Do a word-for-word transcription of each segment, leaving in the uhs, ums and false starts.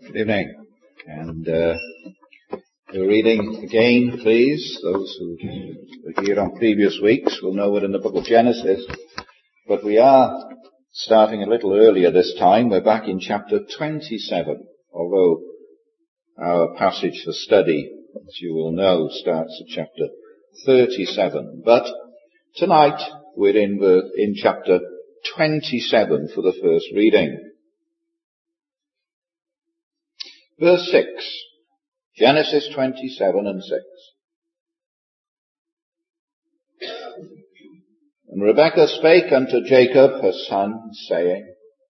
Good evening. And uh, we're reading again, please. Those who were here on previous weeks will know it in the book of Genesis. But we are starting a little earlier this time. We're back in chapter twenty-seven, although our passage for study, as you will know, starts at chapter thirty-seven. But tonight we're in, the, in chapter twenty-seven for the first reading. Verse six, Genesis twenty-seven and six. And Rebekah spake unto Jacob her son, saying,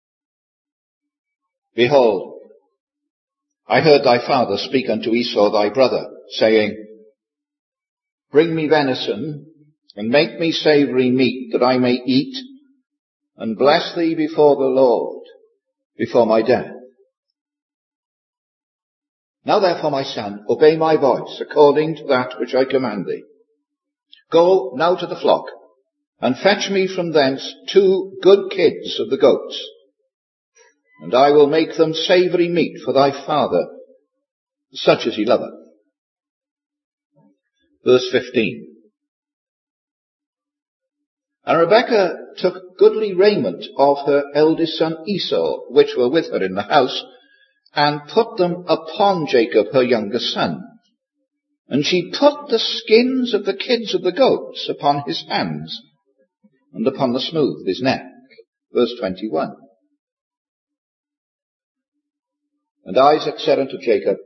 Behold, I heard thy father speak unto Esau thy brother, saying, Bring me venison, and make me savoury meat, that I may eat, and bless thee before the Lord, before my death. Now therefore, my son, obey my voice, according to that which I command thee. Go now to the flock, and fetch me from thence two good kids of the goats, and I will make them savoury meat for thy father, such as he loveth. Verse fifteen. And Rebekah took goodly raiment of her eldest son Esau, which were with her in the house, and put them upon Jacob her younger son. And she put the skins of the kids of the goats upon his hands, and upon the smooth of his neck. Verse twenty-one. And Isaac said unto Jacob,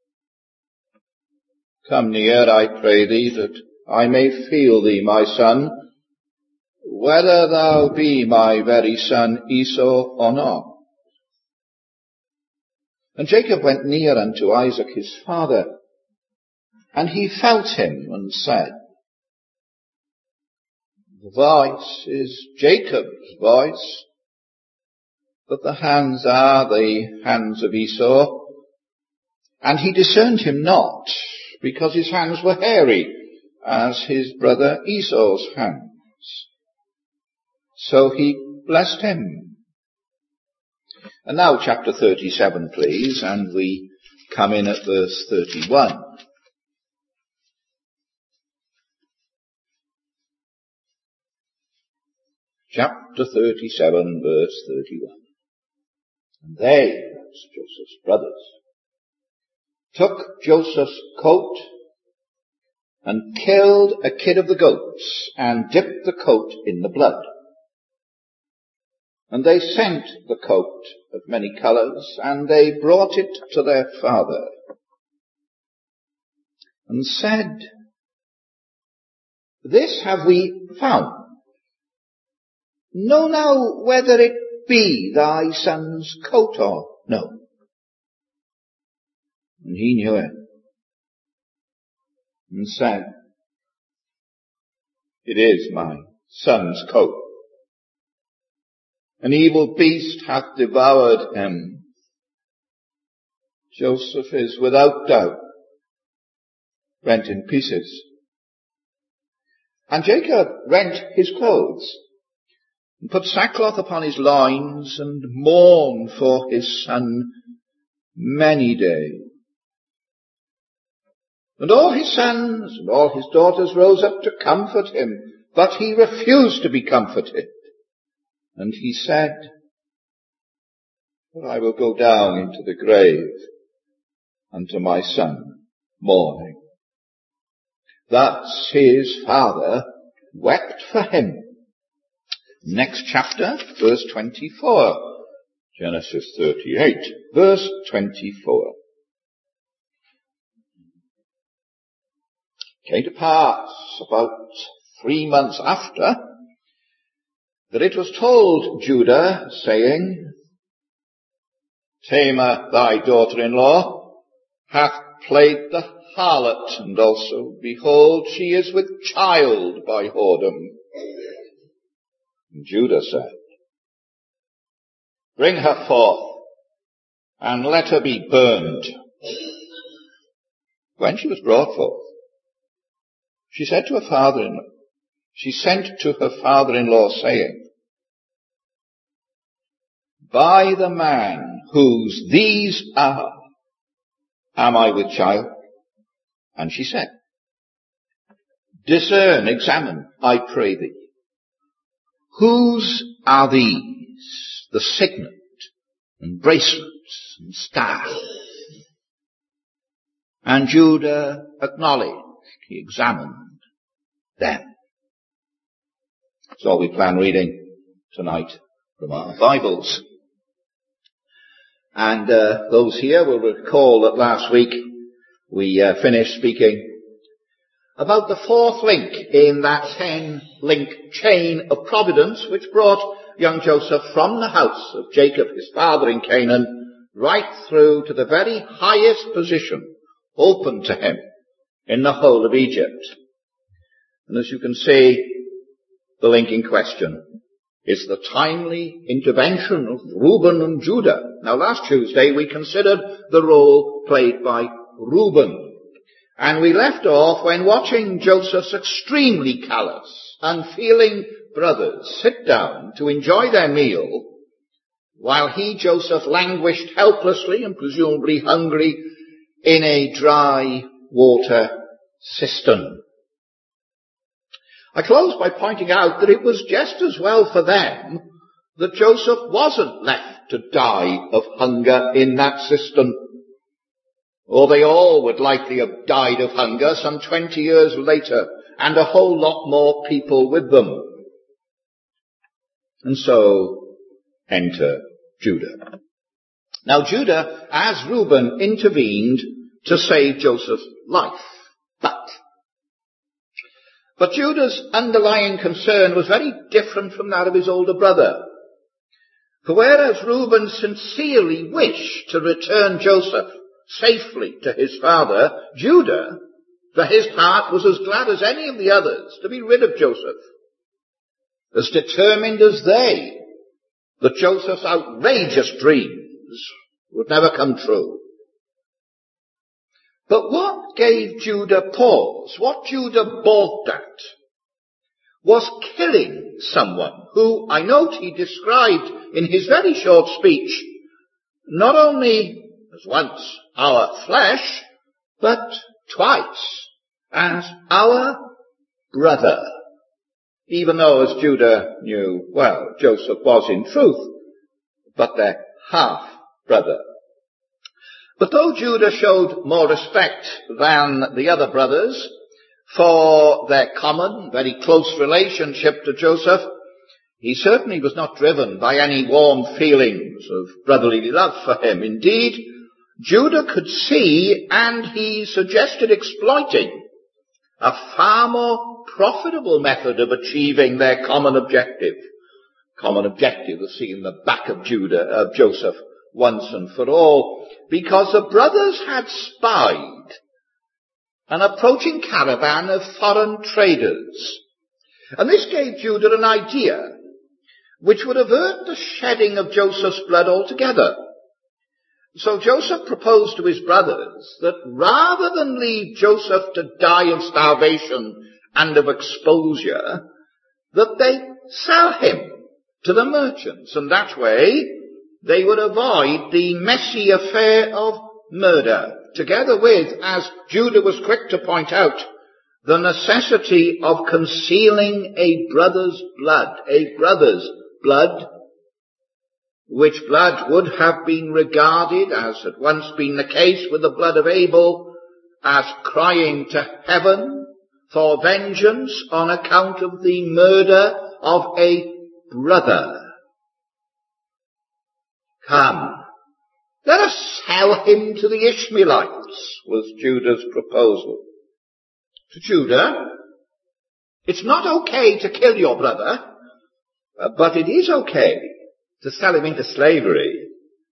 Come near, I pray thee, that I may feel thee, my son, whether thou be my very son Esau or not. And Jacob went near unto Isaac his father, and he felt him, and said, The voice is Jacob's voice, but the hands are the hands of Esau. And he discerned him not, because his hands were hairy, as his brother Esau's hands. So he blessed him. And now chapter thirty-seven, please, and we come in at verse thirty-one. Chapter thirty-seven, verse thirty-one. And they, that's Joseph's brothers, took Joseph's coat and killed a kid of the goats and dipped the coat in the blood. And they sent the coat of many colours, and they brought it to their father, and said, This have we found. Know now whether it be thy son's coat or no. And he knew it, and said, It is my son's coat. An evil beast hath devoured him. Joseph is without doubt rent in pieces. And Jacob rent his clothes, and put sackcloth upon his loins, and mourned for his son many days. And all his sons and all his daughters rose up to comfort him, but he refused to be comforted. And he said, For I will go down into the grave unto my son mourning. Thus his father wept for him. Next chapter, verse twenty-four. Genesis thirty-eight, verse twenty-four. It came to pass about three months after, that it was told Judah, saying, Tamar, thy daughter-in-law, hath played the harlot, and also, behold, she is with child by whoredom. And Judah said, Bring her forth, and let her be burned. When she was brought forth, she said to her father-in-law, she sent to her father-in-law, saying, By the man whose these are, am I with child? And she said, discern, examine, I pray thee. Whose are these, the signet and bracelets and staff? And Judah acknowledged, he examined them. So we plan reading tonight from our Bibles. And uh, those here will recall that last week we uh, finished speaking about the fourth link in that ten-link chain of providence which brought young Joseph from the house of Jacob, his father in Canaan, right through to the very highest position open to him in the whole of Egypt. And as you can see, the link in question is the timely intervention of Reuben and Judah. Now, last Tuesday we considered the role played by Reuben. And we left off when watching Joseph's extremely callous, unfeeling brothers sit down to enjoy their meal, while he, Joseph, languished helplessly and presumably hungry in a dry water cistern. I close by pointing out that it was just as well for them that Joseph wasn't left to die of hunger in that cistern, or they all would likely have died of hunger some twenty years later, and a whole lot more people with them. And so, enter Judah. Now Judah, as Reuben, intervened to save Joseph's life. But, but Judah's underlying concern was very different from that of his older brother. For whereas Reuben sincerely wished to return Joseph safely to his father, Judah, for his part, was as glad as any of the others to be rid of Joseph, as determined as they that Joseph's outrageous dreams would never come true. But what gave Judah pause, what Judah balked at, was killing someone who, I note, he described in his very short speech, not only as once our flesh, but twice as our brother. Even though, as Judah knew well, Joseph was in truth but their half-brother. But though Judah showed more respect than the other brothers for their common, very close relationship to Joseph, he certainly was not driven by any warm feelings of brotherly love for him. Indeed, Judah could see, and he suggested exploiting, a far more profitable method of achieving their common objective. Common objective of seeing the back of Judah, of Joseph, once and for all, because the brothers had spied an approaching caravan of foreign traders. And this gave Judah an idea which would avert the shedding of Joseph's blood altogether. So Joseph proposed to his brothers that rather than leave Joseph to die of starvation and of exposure, that they sell him to the merchants, and that way they would avoid the messy affair of murder, together with, as Judah was quick to point out, the necessity of concealing a brother's blood, a brother's blood, which blood would have been regarded, as had once been the case with the blood of Abel, as crying to heaven for vengeance on account of the murder of a brother. Come, let us sell him to the Ishmaelites, was Judah's proposal. To Judah, it's not okay to kill your brother, but it is okay to sell him into slavery.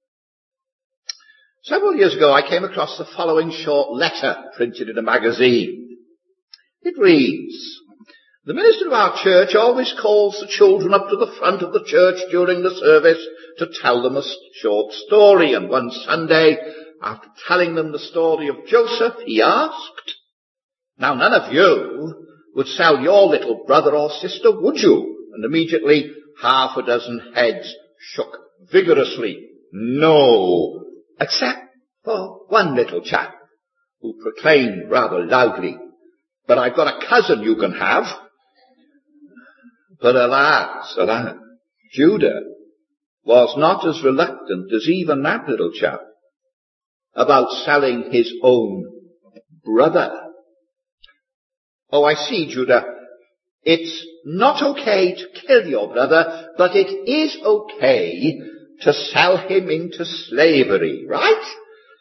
Several years ago I came across the following short letter printed in a magazine. It reads, the minister of our church always calls the children up to the front of the church during the service to tell them a short story. And one Sunday, after telling them the story of Joseph, he asked, now none of you would sell your little brother or sister, would you? And immediately half a dozen heads shook vigorously. No, except for one little chap who proclaimed rather loudly, but I've got a cousin you can have. But alas, alas, Judah was not as reluctant as even that little chap about selling his own brother. Oh, I see, Judah. It's not okay to kill your brother, but it is okay to sell him into slavery, right?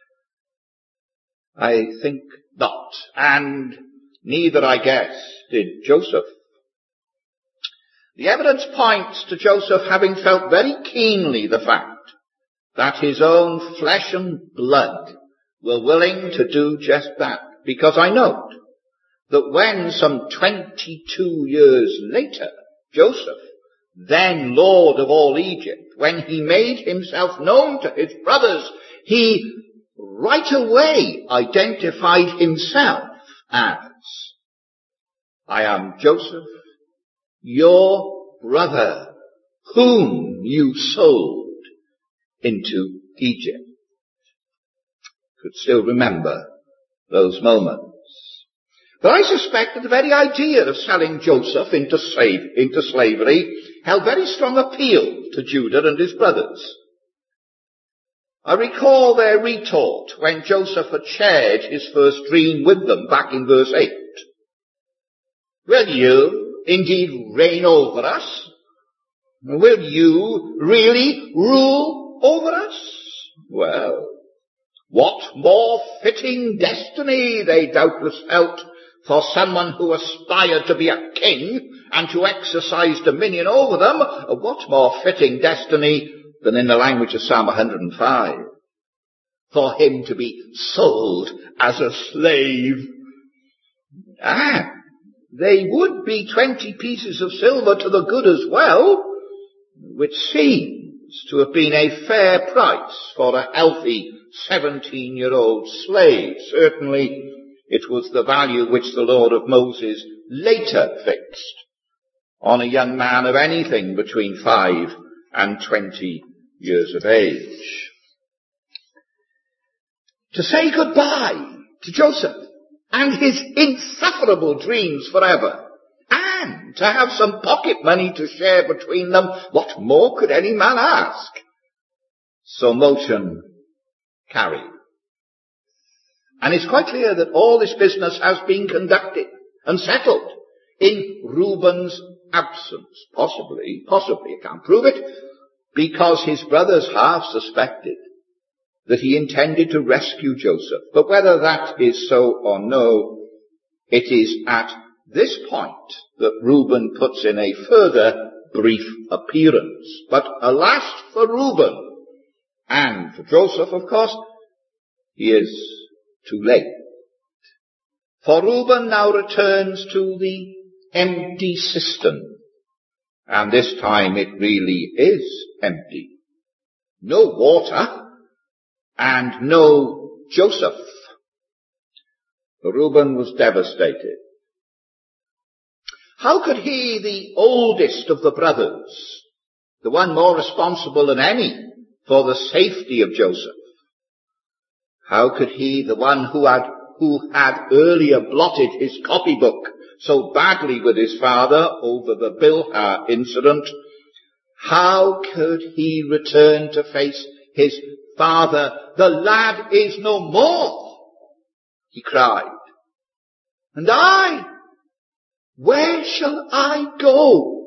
I think not. And neither, I guess, did Joseph. The evidence points to Joseph having felt very keenly the fact that his own flesh and blood were willing to do just that. Because I note that when some twenty-two years later, Joseph, then Lord of all Egypt, when he made himself known to his brothers, he right away identified himself as, I am Joseph, your brother, whom you sold into Egypt. Could still remember those moments. But I suspect that the very idea of selling Joseph into, slave, into slavery held very strong appeal to Judah and his brothers. I recall their retort when Joseph had shared his first dream with them back in verse eight. Will you indeed reign over us? Will you really rule over us? Well, what more fitting destiny, they doubtless felt, for someone who aspired to be a king and to exercise dominion over them. What more fitting destiny than, in the language of Psalm one hundred five, for him to be sold as a slave? Ah, they would be twenty pieces of silver to the good as well, which seems to have been a fair price for a healthy seventeen-year-old slave. Certainly it was the value which the Lord of Moses later fixed on a young man of anything between five and twenty years of age. To say goodbye to Joseph and his insufferable dreams forever, and to have some pocket money to share between them, what more could any man ask? So motion carried. And it's quite clear that all this business has been conducted and settled in Reuben's absence. Possibly, possibly, I can't prove it, because his brothers half suspected that he intended to rescue Joseph. But whether that is so or no, it is at this point that Reuben puts in a further brief appearance. But alas for Reuben, and for Joseph, of course, he is too late. For Reuben now returns to the empty cistern. And this time it really is empty. No water and no Joseph. Reuben was devastated. How could he, the oldest of the brothers, the one more responsible than any for the safety of Joseph, how could he, the one who had, who had earlier blotted his copybook so badly with his father over the Bilhah incident, how could he return to face his father? The lad is no more, he cried. And I, where shall I go?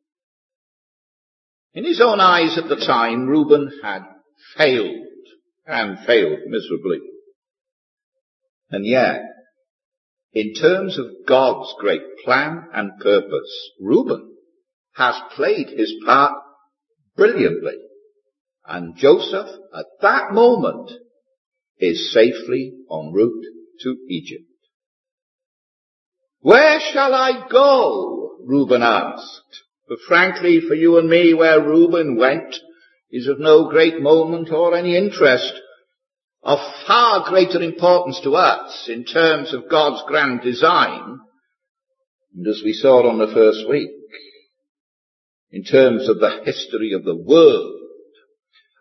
In his own eyes at the time, Reuben had failed, and failed miserably. And yet, in terms of God's great plan and purpose, Reuben has played his part brilliantly. And Joseph, at that moment, is safely en route to Egypt. Where shall I go? Reuben asked. But frankly, for you and me, where Reuben went is of no great moment or any interest. Of far greater importance to us in terms of God's grand design, and as we saw on the first week, in terms of the history of the world,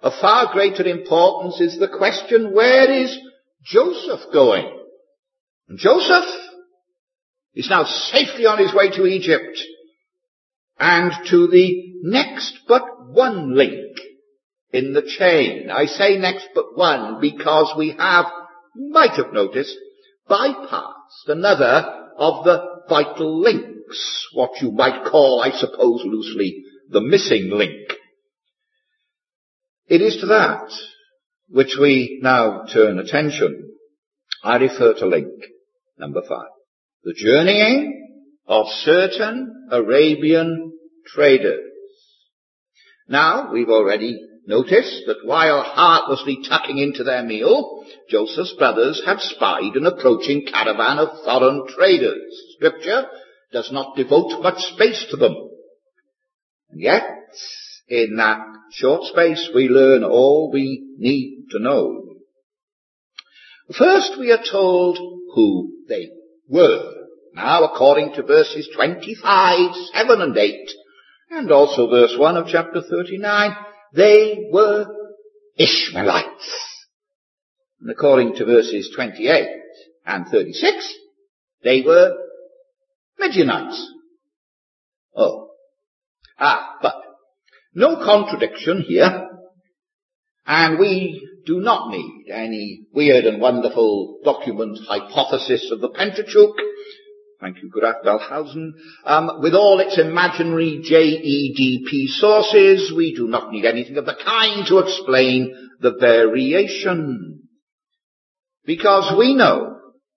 Of far greater importance is the question, where is Joseph going? And Joseph is now safely on his way to Egypt and to the next but one link in the chain. I say next but one because we have, you might have noticed, bypassed another of the vital links, what you might call, I suppose loosely, the missing link. It is to that which we now turn attention. I refer to link number five. The journeying of certain Arabian traders. Now, we've already noticed that while heartlessly tucking into their meal, Joseph's brothers had spied an approaching caravan of foreign traders. Scripture does not devote much space to them. And yet, in that short space, we learn all we need to know. First, we are told who they were. Now, according to verses twenty-five, seven and eight, and also verse one of chapter thirty-nine, they were Ishmaelites. And according to verses twenty-eight and thirty-six, they were Midianites. Oh. Ah, but no contradiction here, and we do not need any weird and wonderful document hypothesis of the Pentateuch. Thank you, Graf Wellhausen. Um, with all its imaginary J E D P sources, we do not need anything of the kind to explain the variation. Because we know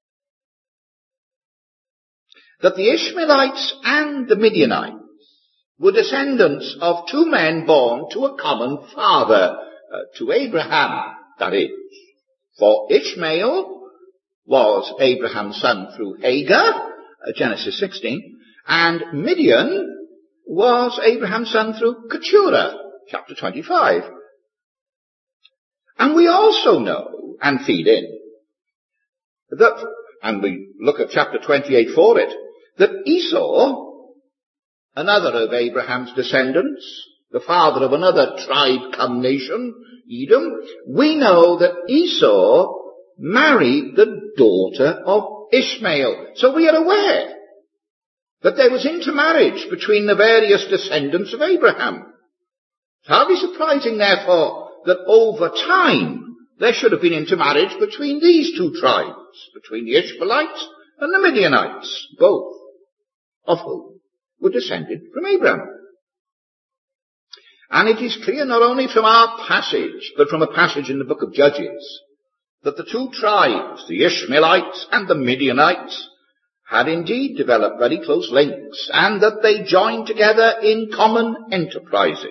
that the Ishmaelites and the Midianites were descendants of two men born to a common father, uh, to Abraham, that is. For Ishmael was Abraham's son through Hagar, uh, Genesis sixteen, and Midian was Abraham's son through Keturah, chapter twenty-five. And we also know, and feed in, that, and we look at chapter twenty-eight for it, that Esau, another of Abraham's descendants, the father of another tribe come nation, Edom, we know that Esau married the daughter of Ishmael. So we are aware that there was intermarriage between the various descendants of Abraham. It's hardly surprising, therefore, that over time there should have been intermarriage between these two tribes, between the Ishmaelites and the Midianites, both of whom were descended from Abraham. And it is clear not only from our passage, but from a passage in the book of Judges, that the two tribes, the Ishmaelites and the Midianites, had indeed developed very close links, and that they joined together in common enterprises.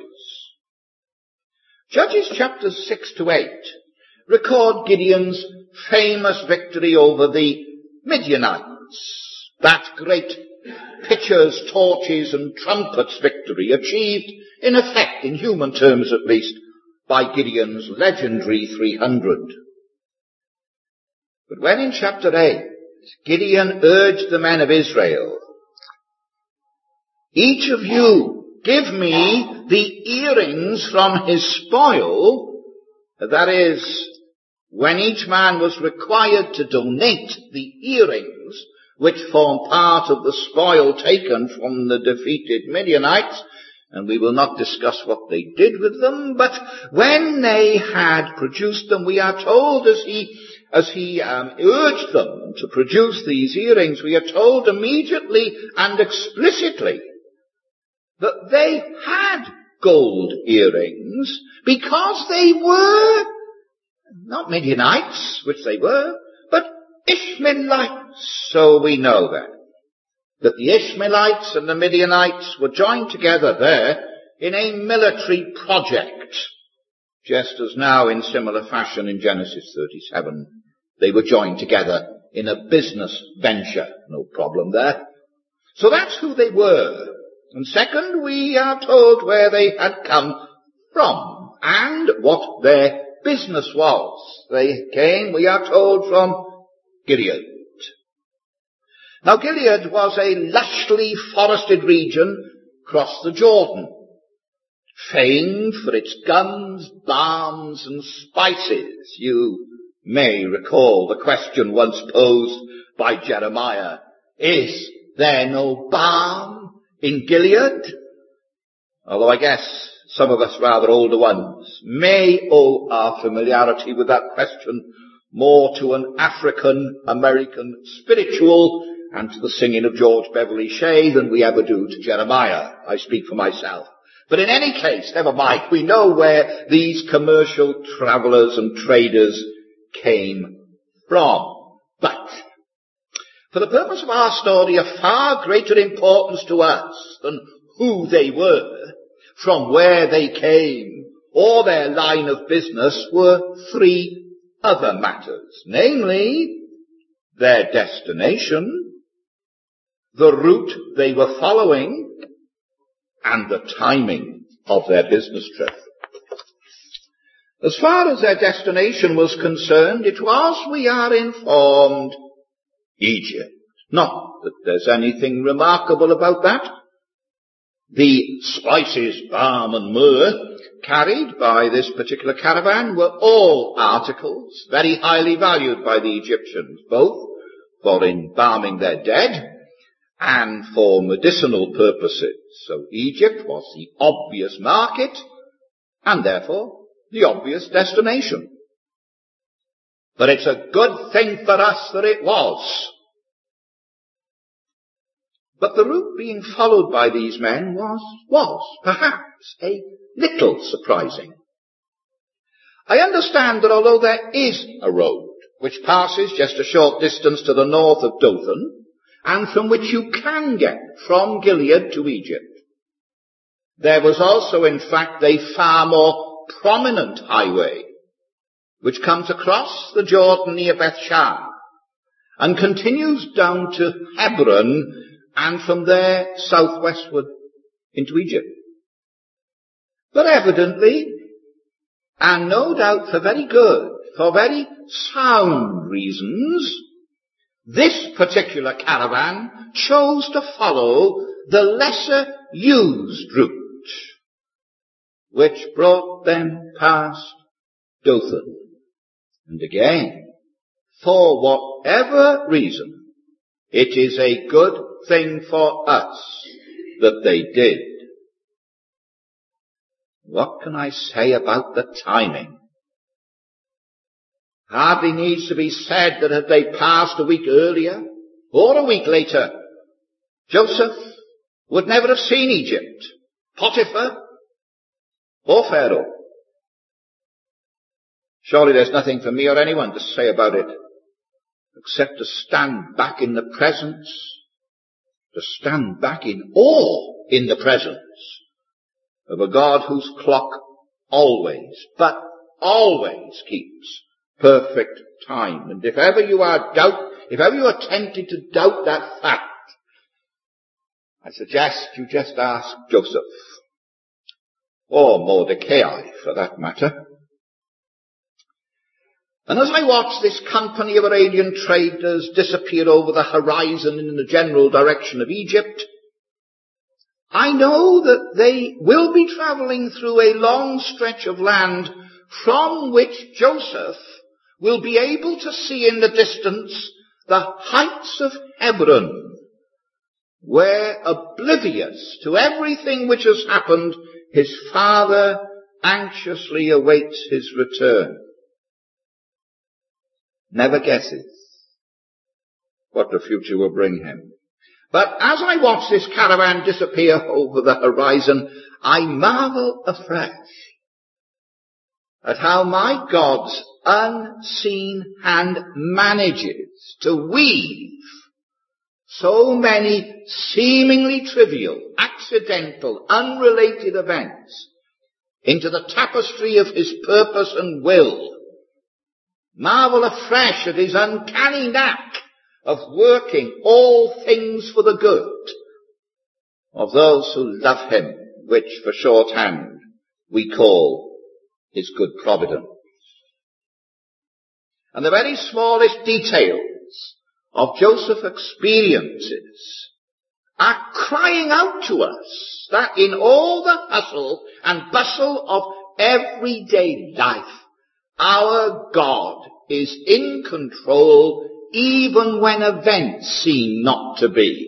Judges chapters six to eight record Gideon's famous victory over the Midianites, that great pitchers, torches and trumpets victory achieved in effect, in human terms at least, by Gideon's legendary three hundred. But when in chapter eight, Gideon urged the men of Israel, each of you give me the earrings from his spoil, that is, when each man was required to donate the earrings which form part of the spoil taken from the defeated Midianites, and we will not discuss what they did with them, but when they had produced them, we are told as he, as he um, urged them to produce these earrings, we are told immediately and explicitly that they had gold earrings because they were not Midianites, which they were, but Ishmaelites. So we know then that the Ishmaelites and the Midianites were joined together there in a military project, just as now in similar fashion in Genesis thirty-seven, they were joined together in a business venture. No problem there. So that's who they were. And second, we are told where they had come from and what their business was. They came, we are told, from Gilead. Now Gilead was a lushly forested region across the Jordan. famed for its gums, balms, and spices. You may recall the question once posed by Jeremiah, is there no balm in Gilead? Although I guess some of us rather older ones may owe our familiarity with that question more to an African-American spiritual and to the singing of George Beverly Shea than we ever do to Jeremiah. I speak for myself. But in any case, never mind, we know where these commercial travellers and traders came from. But for the purpose of our story, of far greater importance to us than who they were, from where they came, or their line of business, were three other matters, namely their destination, the route they were following, and the timing of their business trip. As far as their destination was concerned, it was, we are informed, Egypt. Not that there's anything remarkable about that. The spices, balm and myrrh carried by this particular caravan were all articles very highly valued by the Egyptians, both for embalming their dead and for medicinal purposes. So Egypt was the obvious market and therefore the obvious destination. But it's a good thing for us that it was. But the route being followed by these men was, was perhaps a little surprising. I understand that although there is a road which passes just a short distance to the north of Dothan, and from which you can get from Gilead to Egypt, there was also in fact a far more prominent highway which comes across the Jordan near Bethshan and continues down to Hebron and from there southwestward into Egypt. But evidently, and no doubt for very good, for very sound reasons, this particular caravan chose to follow the lesser used route, which brought them past Dothan. And again, for whatever reason, it is a good thing for us that they did. What can I say about the timing? Hardly needs to be said that had they passed a week earlier or a week later, Joseph would never have seen Egypt, Potiphar, or Pharaoh. Surely there's nothing for me or anyone to say about it, except to stand back in the presence, to stand back in awe in the presence of a God whose clock always, but always keeps perfect time. And if ever you are doubt, if ever you are tempted to doubt that fact, I suggest you just ask Joseph, or Mordecai for that matter. And as I watch this company of Arabian traders disappear over the horizon in the general direction of Egypt, I know that they will be travelling through a long stretch of land from which Joseph will be able to see in the distance the heights of Hebron, where, oblivious to everything which has happened, his father anxiously awaits his return. Never guesses what the future will bring him. But as I watch this caravan disappear over the horizon, I marvel afresh at how my God's unseen hand manages to weave so many seemingly trivial, accidental, unrelated events into the tapestry of his purpose and will. Marvel afresh at his uncanny knack of working all things for the good of those who love him, which for shorthand we call his good providence. And the very smallest details of Joseph's experiences are crying out to us that in all the hustle and bustle of everyday life, our God is in control even when events seem not to be.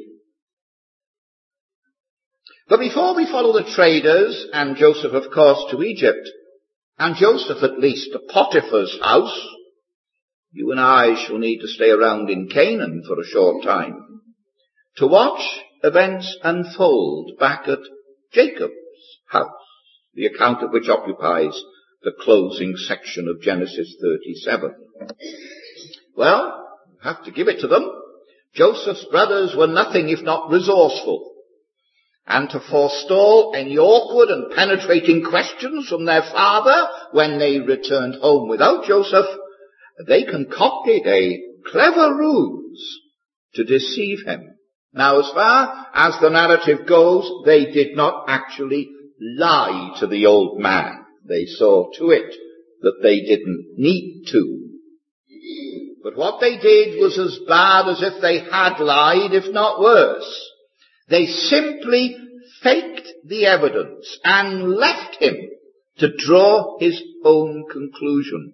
But before we follow the traders, and Joseph of course to Egypt, and Joseph at least to Potiphar's house, you and I shall need to stay around in Canaan for a short time to watch events unfold back at Jacob's house, the account of which occupies the closing section of Genesis thirty-seven. Well, I have to give it to them. Joseph's brothers were nothing if not resourceful. And to forestall any awkward and penetrating questions from their father when they returned home without Joseph, they concocted a clever ruse to deceive him. Now, as far as the narrative goes, they did not actually lie to the old man. They saw to it that they didn't need to. But what they did was as bad as if they had lied, if not worse. They simply faked the evidence and left him to draw his own conclusions.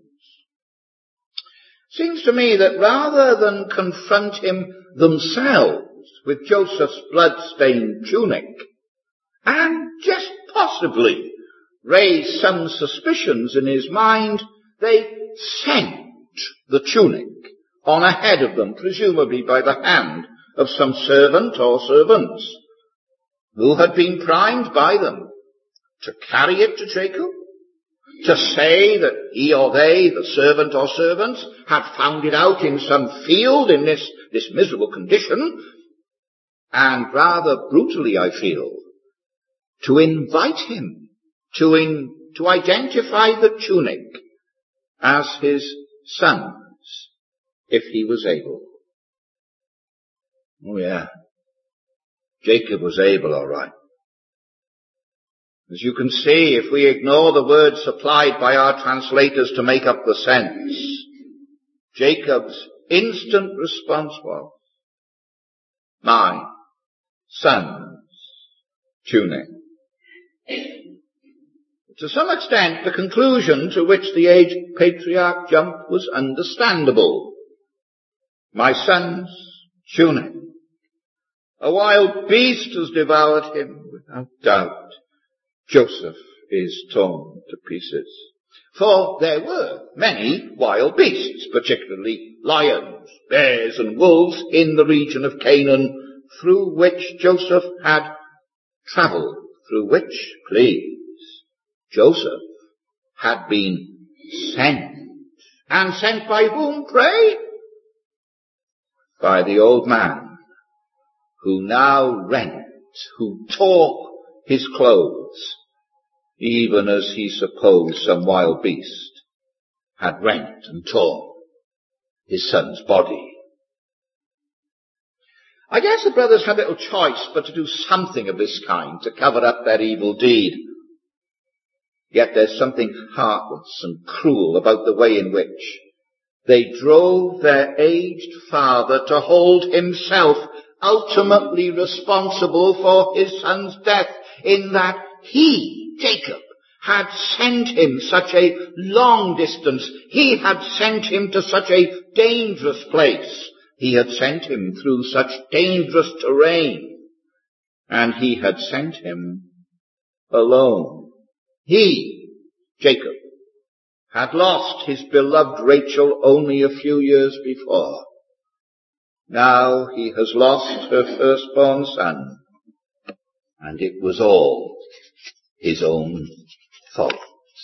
Seems to me that rather than confront him themselves with Joseph's blood-stained tunic, and just possibly raise some suspicions in his mind, they sent the tunic on ahead of them, presumably by the hand of some servant or servants, who had been primed by them to carry it to Jacob, to say that he or they, the servant or servants, had found it out in some field in this, this miserable condition, and rather brutally, I feel, to invite him to in, to identify the tunic as his son's, if he was able. Oh yeah, Jacob was able, all right. As you can see, if we ignore the words supplied by our translators to make up the sense, Jacob's instant response was, my son's tunic. To some extent, the conclusion to which the aged patriarch jumped was understandable. My son's tunic. A wild beast has devoured him, without doubt. Joseph is torn to pieces. For there were many wild beasts, particularly lions, bears and wolves in the region of Canaan through which Joseph had travelled, through which, please, Joseph had been sent. And sent by whom, pray? By the old man, who now rent, who tore his clothes, even as he supposed some wild beast had rent and torn his son's body. I guess the brothers had little choice but to do something of this kind to cover up their evil deed. Yet there's something heartless and cruel about the way in which they drove their aged father to hold himself ultimately responsible for his son's death, in that he, Jacob, had sent him such a long distance. He had sent him to such a dangerous place. He had sent him through such dangerous terrain. And he had sent him alone. He, Jacob, had lost his beloved Rachel only a few years before. Now he has lost her firstborn son, and it was all his own fault.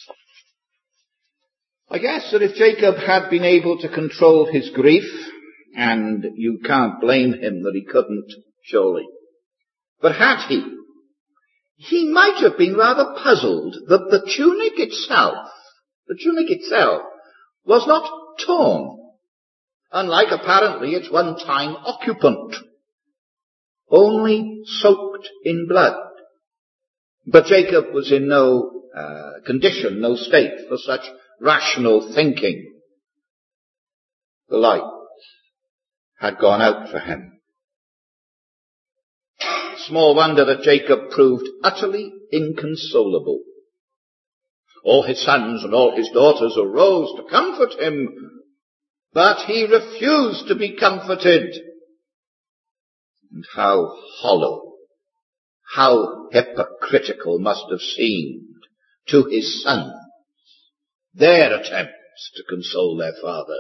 I guess that if Jacob had been able to control his grief, and you can't blame him that he couldn't, surely, but had he, he might have been rather puzzled that the tunic itself, the tunic itself, was not torn, unlike apparently its one-time occupant, only soaked in blood. But Jacob was in no uh, condition, no state for such rational thinking. The light had gone out for him. small wonder that Jacob proved utterly inconsolable. All his sons and all his daughters arose to comfort him, but he refused to be comforted. And how hollow, how hypocritical must have seemed to his sons their attempts to console their father.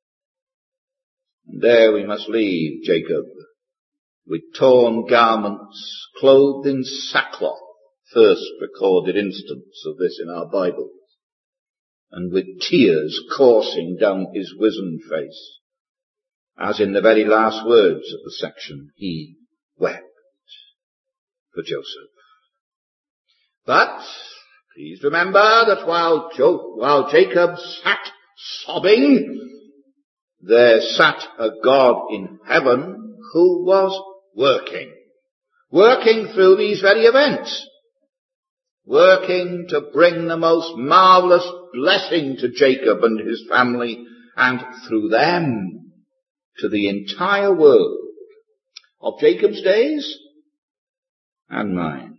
And there we must leave Jacob, with torn garments, clothed in sackcloth, first recorded instance of this in our Bibles, and with tears coursing down his wizened face, as in the very last words of the section, he wept for Joseph. But please remember that while, jo- while Jacob sat sobbing, there sat a God in heaven who was working, working through these very events, working to bring the most marvelous blessing to Jacob and his family, and through them to the entire world of Jacob's days and mine.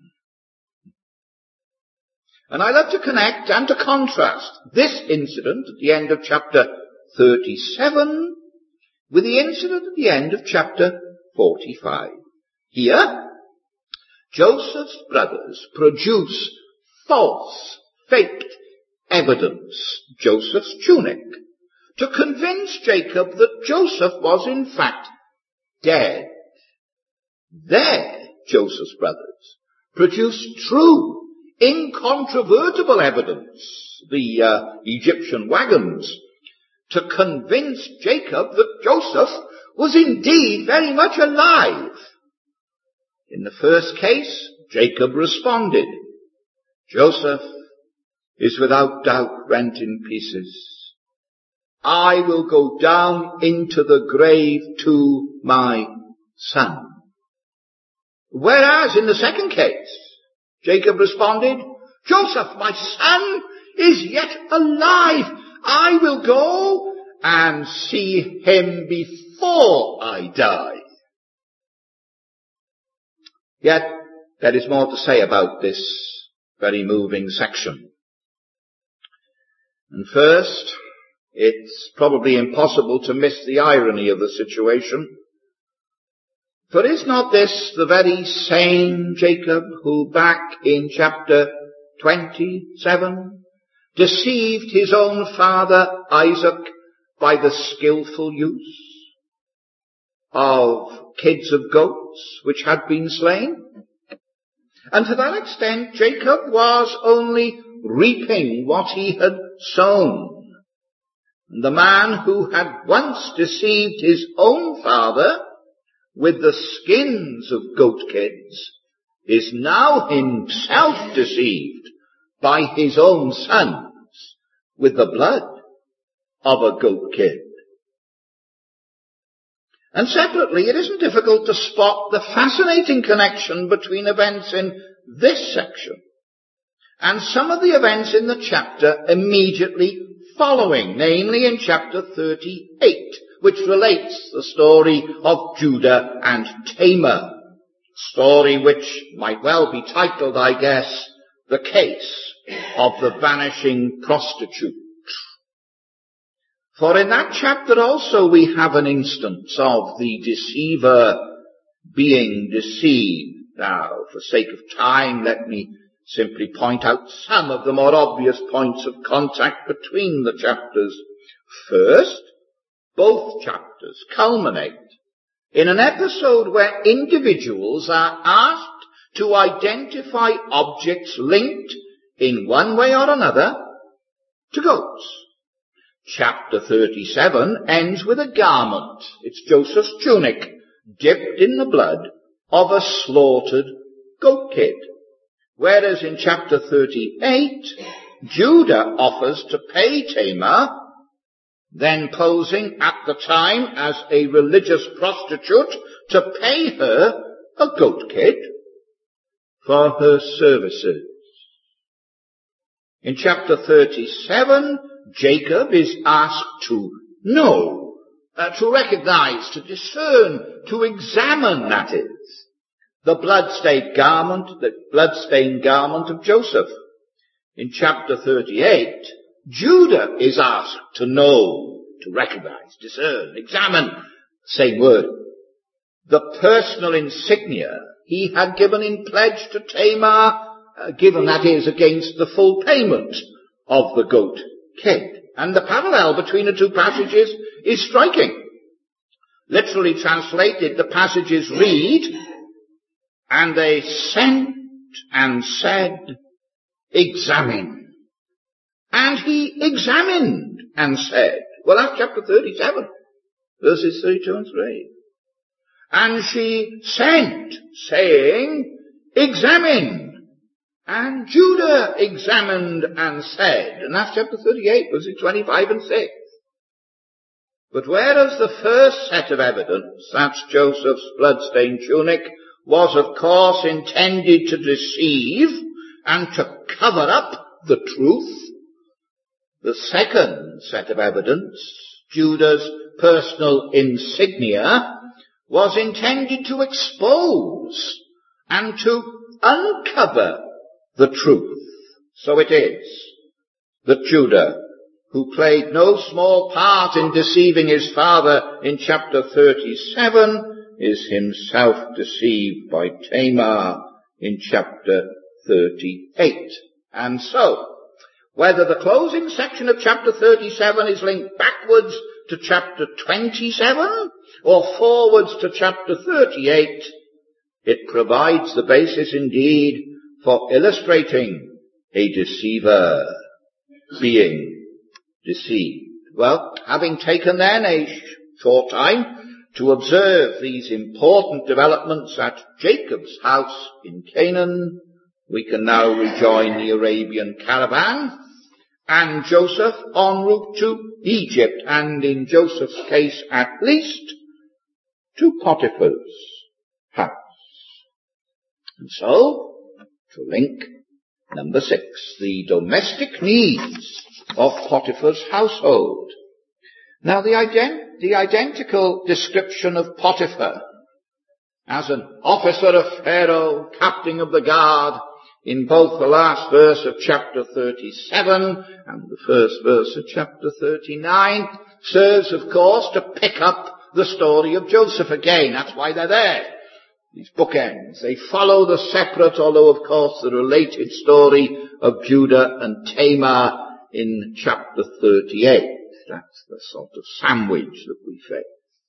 And I love to connect and to contrast this incident at the end of chapter thirty-seven with the incident at the end of chapter forty-five. Here, Joseph's brothers produce false, faked evidence, Joseph's tunic, to convince Jacob that Joseph was in fact dead. There, Joseph's brothers produce true, incontrovertible evidence, the uh, Egyptian wagons, to convince Jacob that Joseph was indeed very much alive. In the first case, Jacob responded, Joseph is without doubt rent in pieces. I will go down into the grave to my son. Whereas in the second case, Jacob responded, Joseph, my son, is yet alive. I will go and see him before I die. Yet, there is more to say about this very moving section. And first, it's probably impossible to miss the irony of the situation. For is not this the very same Jacob who back in chapter twenty-seven deceived his own father Isaac by the skillful use of kids of goats which had been slain? And to that extent Jacob was only reaping what he had sown. And the man who had once deceived his own father with the skins of goat kids is now himself deceived by his own sons with the blood of a goat kid. And separately, it isn't difficult to spot the fascinating connection between events in this section and some of the events in the chapter immediately following, namely in chapter thirty-eight, which relates the story of Judah and Tamar, story which might well be titled, I guess, The Case of the Vanishing Prostitute. For in that chapter also we have an instance of the deceiver being deceived. Now, for sake of time, let me simply point out some of the more obvious points of contact between the chapters. First, both chapters culminate in an episode where individuals are asked to identify objects linked in one way or another to goats. Chapter thirty-seven ends with a garment. It's Joseph's tunic, dipped in the blood of a slaughtered goat kid. Whereas in chapter thirty-eight, Judah offers to pay Tamar, then posing at the time as a religious prostitute, to pay her a goat kid for her services. In chapter thirty-seven, Jacob is asked to know, uh, to recognize, to discern, to examine, that is, the blood-stained garment, the blood-stained garment of Joseph. In chapter thirty-eight, Judah is asked to know, to recognize, discern, examine, same word, the personal insignia he had given in pledge to Tamar, uh, given that is against the full payment of the goat kid. And the parallel between the two passages is striking. Literally translated, the passages read, and they sent and said, examine. And he examined and said, well, that's chapter thirty-seven, verses thirty-two and three. And she sent, saying, examine. And Judah examined and said, and that's chapter thirty-eight, verses twenty-five and six. But whereas the first set of evidence, that's Joseph's blood-stained tunic, was of course intended to deceive and to cover up the truth, the second set of evidence, Judah's personal insignia, was intended to expose and to uncover the truth. So it is that Judah, who played no small part in deceiving his father in chapter thirty-seven, is himself deceived by Tamar in chapter thirty-eight. And so, whether the closing section of chapter thirty-seven is linked backwards to chapter twenty-seven or forwards to chapter thirty-eight, it provides the basis indeed for illustrating a deceiver being deceived. Well, having taken then a short time to observe these important developments at Jacob's house in Canaan, we can now rejoin the Arabian caravan and Joseph en route to Egypt, and in Joseph's case at least to Potiphar's house. And so, to link number six, the domestic needs of Potiphar's household. Now the, ident- the identical description of Potiphar as an officer of Pharaoh, captain of the guard, in both the last verse of chapter thirty-seven and the first verse of chapter thirty-nine serves, of course, to pick up the story of Joseph again. That's why they're there. These bookends. They follow the separate, although of course the related story of Judah and Tamar in chapter thirty-eight. That's the sort of sandwich that we face.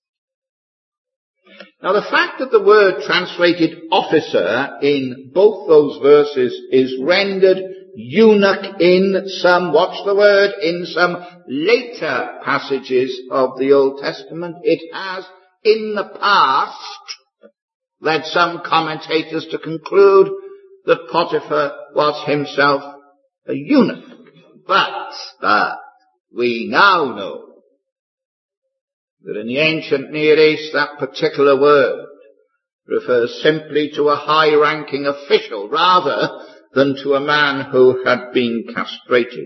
Now the fact that the word translated officer in both those verses is rendered eunuch in some, watch the word, in some later passages of the Old Testament, it has in the past led some commentators to conclude that Potiphar was himself a eunuch. But, but, we now know that in the ancient Near East that particular word refers simply to a high-ranking official rather than to a man who had been castrated.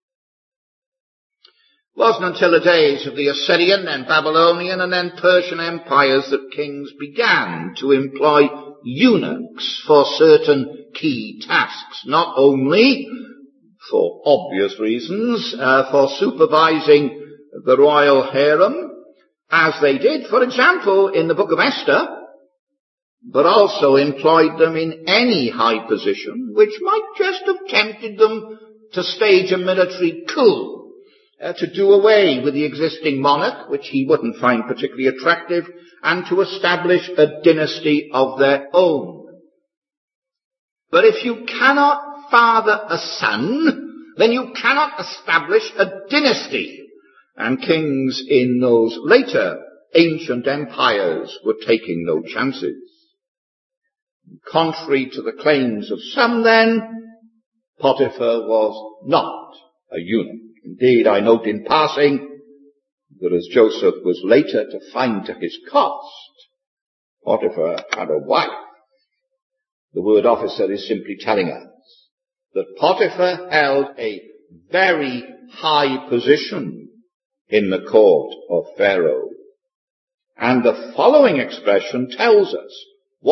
It wasn't until the days of the Assyrian and Babylonian and then Persian empires that kings began to employ eunuchs for certain key tasks, not only for obvious reasons, uh, for supervising the royal harem, as they did, for example, in the book of Esther, but also employed them in any high position which might just have tempted them to stage a military coup, uh, to do away with the existing monarch, which he wouldn't find particularly attractive, and to establish a dynasty of their own. But if you cannot father a son, then you cannot establish a dynasty. And kings in those later ancient empires were taking no chances. Contrary to the claims of some then, Potiphar was not a eunuch. Indeed, I note in passing that as Joseph was later to find to his cost, Potiphar had a wife. The word officer is simply telling us that Potiphar held a very high position in the court of Pharaoh. And the following expression tells us what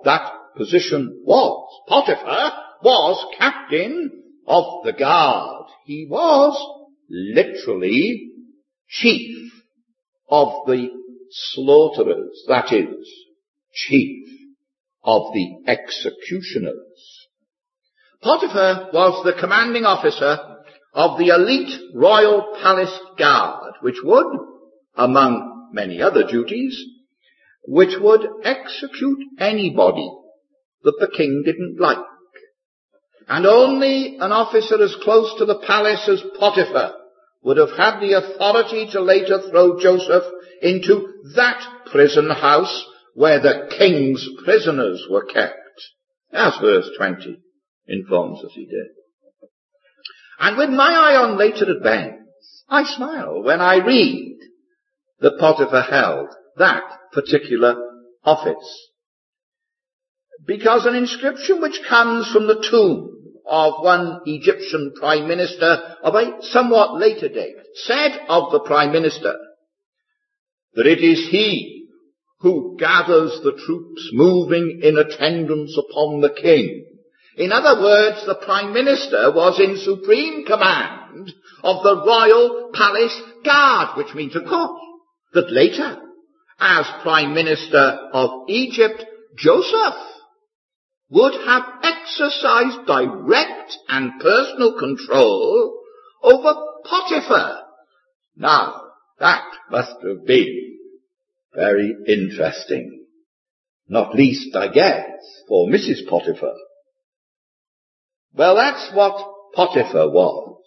that position was. Potiphar was captain of the guard. He was literally chief of the slaughterers, that is, chief of the executioners. Potiphar was the commanding officer of the elite royal palace guard, which would, among many other duties, which would execute anybody that the king didn't like. And only an officer as close to the palace as Potiphar would have had the authority to later throw Joseph into that prison house where the king's prisoners were kept, as verse twenty informs us he did. And with my eye on later events, I smile when I read that Potiphar held that particular office. Because an inscription which comes from the tomb of one Egyptian prime minister of a somewhat later date said of the prime minister that it is he who gathers the troops moving in attendance upon the king. In other words, the prime minister was in supreme command of the royal palace guard, which means, of course, that later, as prime minister of Egypt, Joseph would have exercised direct and personal control over Potiphar. Now, that must have been very interesting. Not least, I guess, for Missus Potiphar. Well, that's what Potiphar was.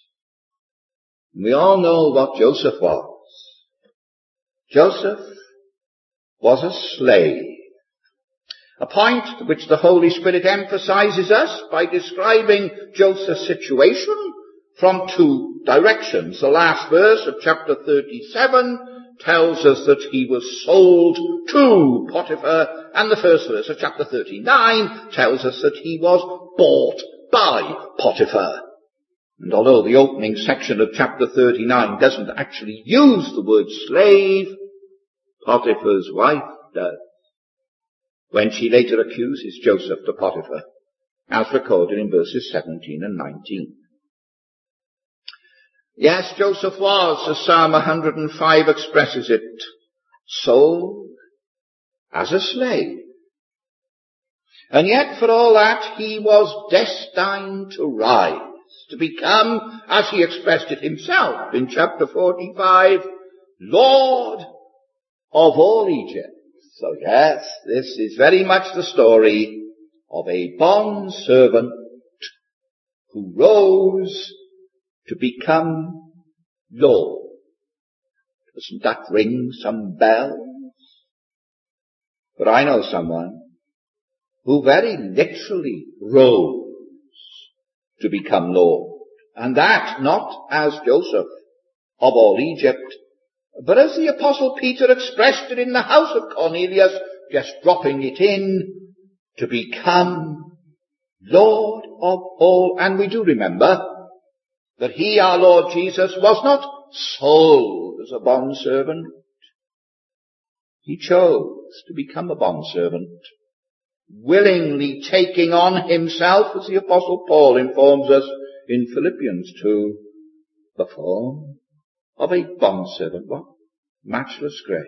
We all know what Joseph was. Joseph was a slave. A point which the Holy Spirit emphasizes us by describing Joseph's situation from two directions. The last verse of chapter thirty-seven tells us that he was sold to Potiphar, and the first verse of chapter thirty-nine tells us that he was bought by Potiphar. And although the opening section of chapter thirty-nine doesn't actually use the word slave, Potiphar's wife does, when she later accuses Joseph to Potiphar, as recorded in verses seventeen and nineteen. Yes, Joseph was, as Psalm one hundred five expresses it, sold as a slave. And yet, for all that, he was destined to rise, to become, as he expressed it himself in chapter forty-five, Lord of all Egypt. So yes, this is very much the story of a bond servant who rose to become Lord. Doesn't that ring some bells? But I know someone who very literally rose to become Lord. And that not as Joseph of all Egypt, but as the Apostle Peter expressed it in the house of Cornelius, just dropping it in, to become Lord of all. And we do remember that he, our Lord Jesus, was not sold as a bondservant. He chose to become a bondservant, willingly taking on himself, as the Apostle Paul informs us in Philippians two, the form of a bondservant. What matchless grace.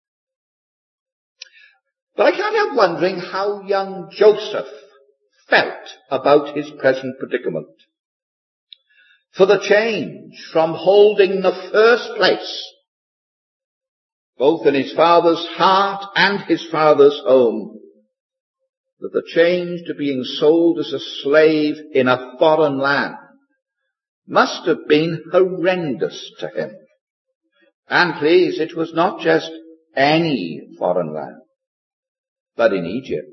But I can't help wondering how young Joseph felt about his present predicament. For the change from holding the first place, both in his father's heart and his father's home, that the change to being sold as a slave in a foreign land must have been horrendous to him. And please, it was not just any foreign land, but in Egypt.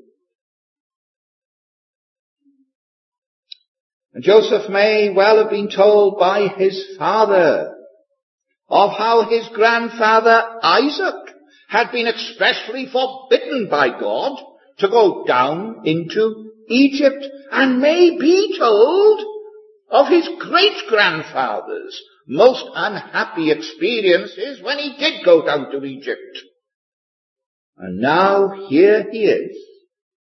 And Joseph may well have been told by his father of how his grandfather Isaac had been expressly forbidden by God to go down into Egypt, and may be told of his great-grandfather's most unhappy experiences when he did go down to Egypt. And now here he is,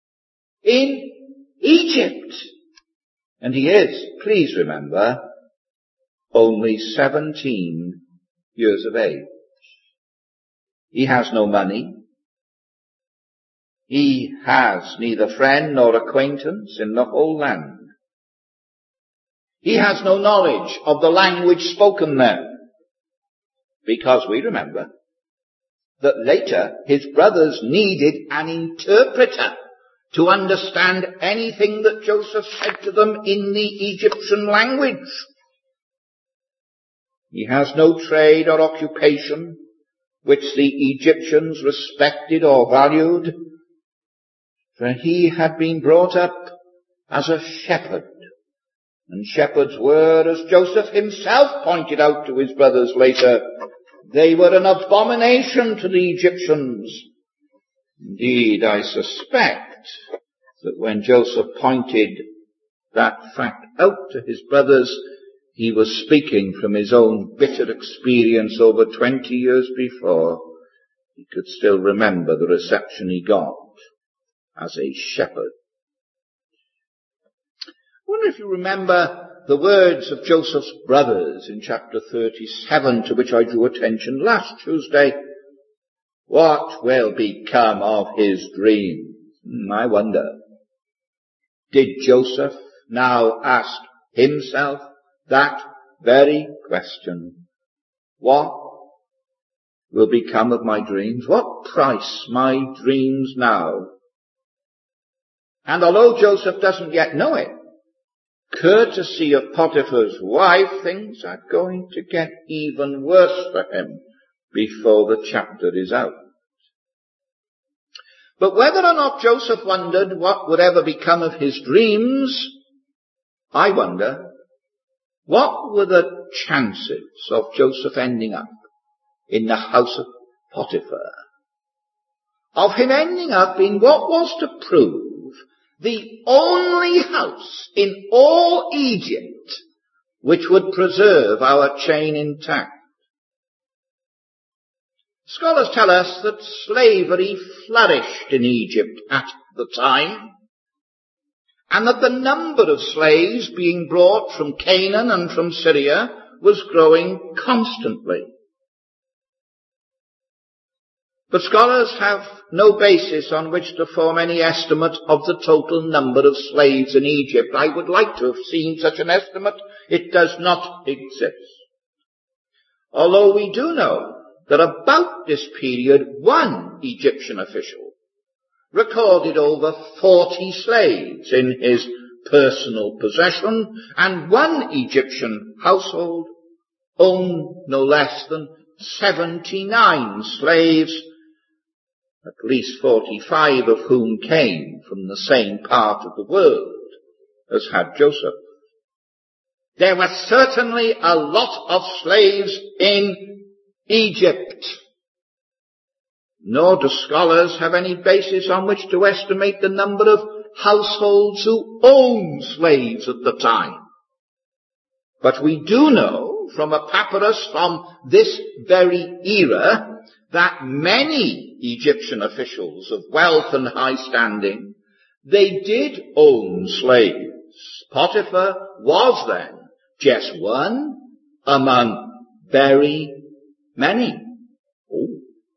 in Egypt. And he is, please remember, only seventeen years of age. He has no money. He has neither friend nor acquaintance in the whole land. He has no knowledge of the language spoken there, because we remember that later his brothers needed an interpreter to understand anything that Joseph said to them in the Egyptian language. He has no trade or occupation which the Egyptians respected or valued, for he had been brought up as a shepherd. And shepherds were, as Joseph himself pointed out to his brothers later, they were an abomination to the Egyptians. Indeed, I suspect that when Joseph pointed that fact out to his brothers, he was speaking from his own bitter experience over twenty years before. He could still remember the reception he got as a shepherd. I wonder if you remember the words of Joseph's brothers in chapter thirty-seven, to which I drew attention last Tuesday. What will become of his dreams? Hmm, I wonder. Did Joseph now ask himself that very question? What will become of my dreams? What price my dreams now? And although Joseph doesn't yet know it, courtesy of Potiphar's wife, things are going to get even worse for him before the chapter is out. But whether or not Joseph wondered what would ever become of his dreams, I wonder, what were the chances of Joseph ending up in the house of Potiphar? Of him ending up in what was to prove the only house in all Egypt which would preserve our chain intact. Scholars tell us that slavery flourished in Egypt at the time, and that the number of slaves being brought from Canaan and from Syria was growing constantly. But scholars have no basis on which to form any estimate of the total number of slaves in Egypt. I would like to have seen such an estimate. It does not exist. Although we do know that about this period, one Egyptian official recorded over forty slaves in his personal possession, and one Egyptian household owned no less than seventy-nine slaves, at least forty-five of whom came from the same part of the world as had Joseph. There were certainly a lot of slaves in Egypt. Nor do scholars have any basis on which to estimate the number of households who owned slaves at the time. But we do know from a papyrus from this very era that many Egyptian officials of wealth and high standing, they did own slaves. Potiphar was then just one among very many. Oh.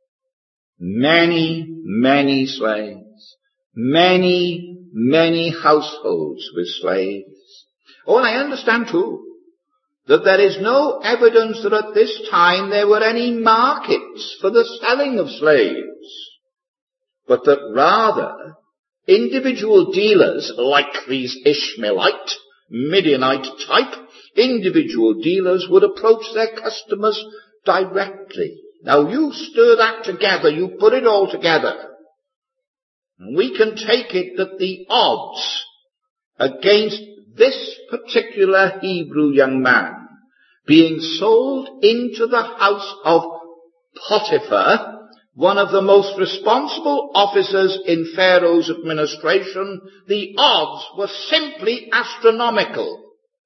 Many, many slaves. Many, many households with slaves. Oh, and I understand too that there is no evidence that at this time there were any markets for the selling of slaves, but that rather individual dealers like these Ishmaelite, Midianite type, individual dealers would approach their customers directly. Now you stir that together, you put it all together, and we can take it that the odds against this particular Hebrew young man being sold into the house of Potiphar, one of the most responsible officers in Pharaoh's administration, the odds were simply astronomical.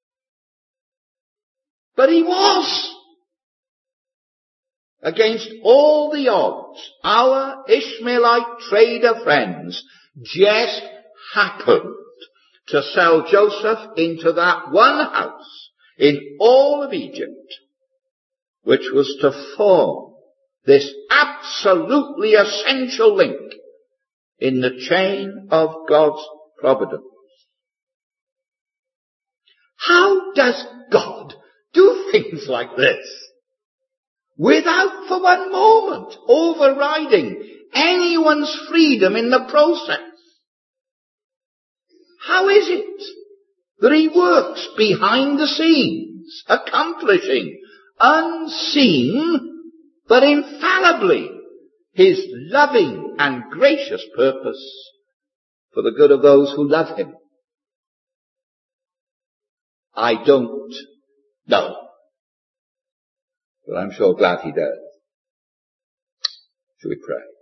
But he was. Against all the odds, our Ishmaelite trader friends just happened to sell Joseph into that one house in all of Egypt, which was to form this absolutely essential link in the chain of God's providence. How does God do things like this without for one moment overriding anyone's freedom in the process? How is it that he works behind the scenes, accomplishing unseen but infallibly his loving and gracious purpose for the good of those who love him? I don't know, but I'm sure glad he does. Shall we pray?